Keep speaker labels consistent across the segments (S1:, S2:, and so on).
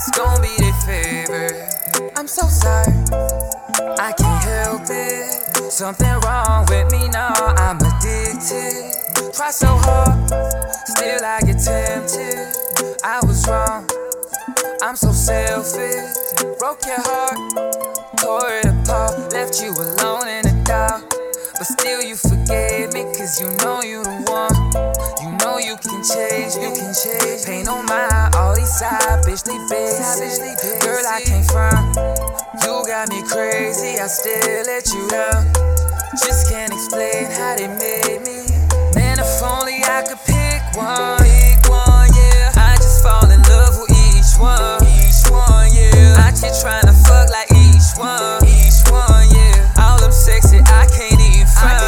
S1: it's gon' be their favorite. I'm so sorry, I can't help it. Something wrong with me now, I'm addicted. Try so hard, still I get tempted. I was wrong, I'm so selfish. Broke your heart, tore it apart, left you alone in the dark. But still you forgave me, cause you know you the one. You know you can change, Pay no mind, all these side bitch, they basic. Girl, I can't front, you got me crazy, I still let you down. Just can't explain how they made me. Man, if only I could pick one, yeah. I just fall in love with each one, yeah. I just tryna fuck like each one, yeah. All them sexy, I can't even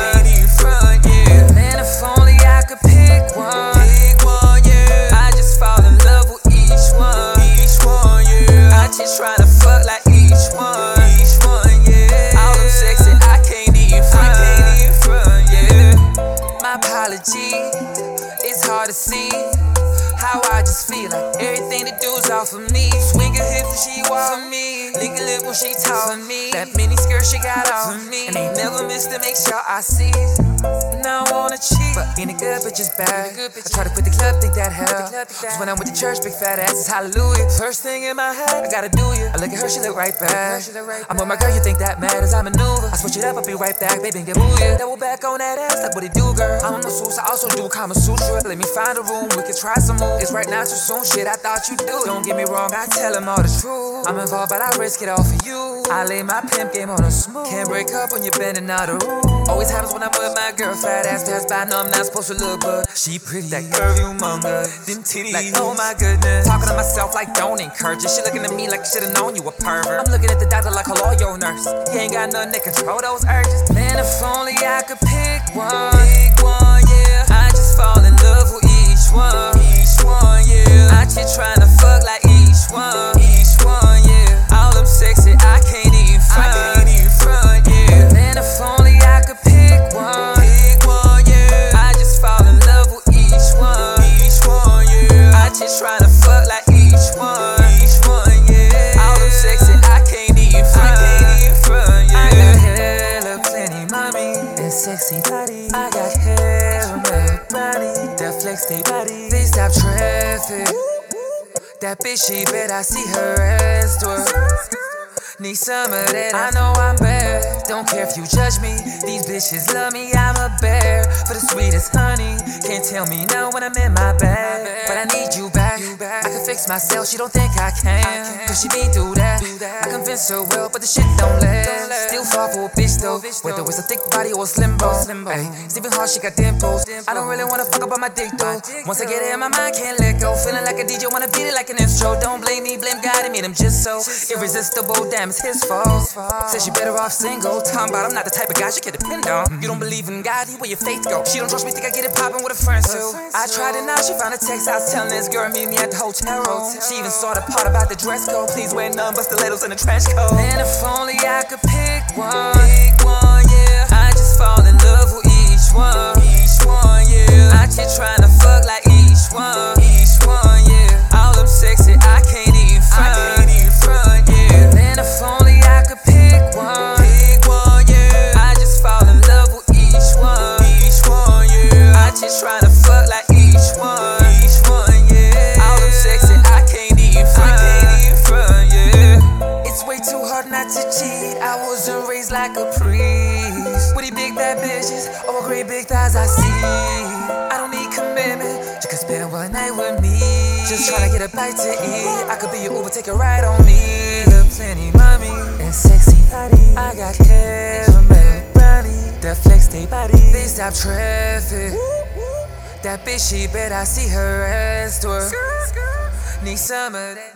S1: front, yeah. Man, if only I could pick one, yeah. I just fall in love with each one, yeah. I just tryna fuck like each one, yeah. All them sexy, I can't even front, yeah. My apology, it's hard to see how I just feel like everything to do is off of me. Swing her hips when she walk for me, lick her lip when she talk for me. That mini skirt she got off for me, and ain't never missed to make sure I see it. Now I wanna cheat, but any good bitch is bad. I try to quit the club, think that hell. Cause when I'm with the church, big fat ass is hallelujah. First thing in my head, I gotta do you. I look at her, she look right back. I'm with my girl, you think that matters, I maneuver. I switch it up, I'll be right back, baby, and get booyah. Double back on that ass, like what it do, girl. I'm no Suits, I also do Kama Sutra. Let me find a room, we can try some moves. It's right now too soon, shit, I thought you do. Don't get me wrong, I tell him all the truth. I'm involved, but I risk it all for you. I lay my pimp game on a smooth. Can't break up when you're bending out the rule. Always happens when I'm with my girl, fat ass pass by, know I'm not supposed to look, but she pretty, that curvy humongous, them titties, like oh my goodness. Talking to myself like don't encourage it. She looking at me like she should've known you a pervert. I'm looking at the doctor like hello, your nurse. You ain't got nothing to control those urges. Man, if only I could pick one, yeah. I just fall in love with each one, yeah. I just tryna fuck like each one, yeah. All them sexy, I can't even front, yeah. Man, if only I could pick one, yeah. I just fall in love with each one, yeah. I just tryna fuck like each one, yeah. All them sexy, I can't even front, yeah. I got hella plenty mommy and sexy body. I got hella body that flex they body. They stop traffic. That bitch, she bet I see her ass twerk. Need some of that, I know I'm bad. Don't care if you judge me, these bitches love me, I'm a bear. For the sweetest honey, can't tell me no when I'm in my bag. But I need you back, I can fix myself, she don't think I can. Cause she been through that, I convince her well, but the shit don't last. Still fall for a bitch though, whether it's a thick body or a slim bone. Ay, Stephen Hart, she got dimples. I don't really wanna fuck up on my dick though. Once I get it in my mind, can't let go. Feeling like a DJ, wanna beat it like an intro. Don't blame me, blame God, I made him just so irresistible, damn, it's his fault. Said she better off single. Talking about I'm not the type of guy she can depend on. You don't believe in God, where your faith go? She don't trust me, think I get it poppin' with a friend too. I tried it now, she found a text I was telling this girl meet me at the hotel room. She even saw the part about the dress code. Please wear none but stilettos in a trench coat. Man, if only I could pick one, yeah. I just fall in love with each one, yeah. I just tryna fuck like each one, yeah. All them sexy, I can't even front, yeah. Man, if only I could pick one, yeah. I just fall in love with each one, yeah. I just tryna fuck like each one, yeah. All them sexy, I can't even front, yeah. It's way too hard not to cheat. I wasn't raised like a priest. With these big bad bitches, all great big thighs I see. I don't need commitment, you can spend one night with me. Just tryna get a bite to eat. I could be your Uber, take a ride on me. Look plenty mommy and sexy body. I got caramel brownie that flex they body. They stop traffic. That bitch, she bet I see her ass twerk. Need some of that.